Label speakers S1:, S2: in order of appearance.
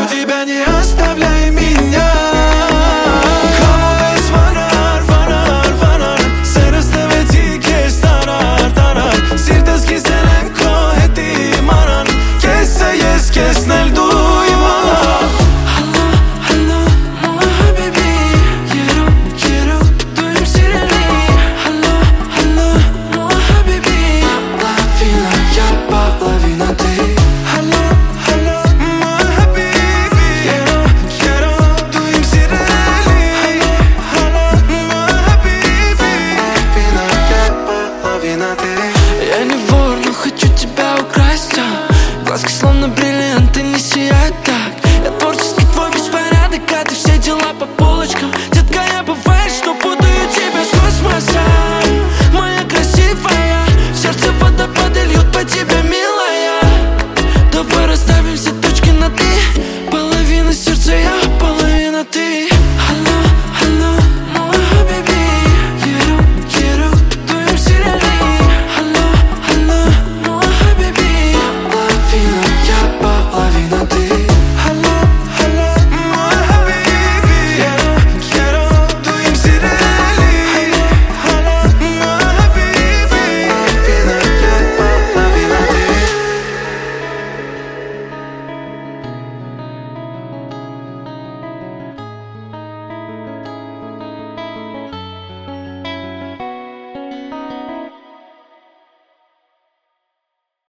S1: прошу тебя, не оставляй меня. Kalbes varar, varar, varar. Serasteveti kes tarar, tarar. Sirtas kisenem ko heti maran. Kesse yes kes nel duyma.
S2: Hello, hello, my habibi. Quiero, quiero duyum sireni. Hello, hello, my habibi. Половина я, половина ты.
S1: Hello, hello, my habibi. Quiero, quiero duyum sireni. Hello, hello, my habibi. Половина я, половина ты.
S2: Я не вор, но хочу тебя украсть, глазки словно бриллианты не сияют так. Я творческий твой беспорядок, а ты все дела по полочкам. Детка, я бывает, что путаю тебя с космосом. Моя красивая, в сердце водопады льют по тебе, милая. Давай расставим все точки над «и». Половина сердца я, половина ты.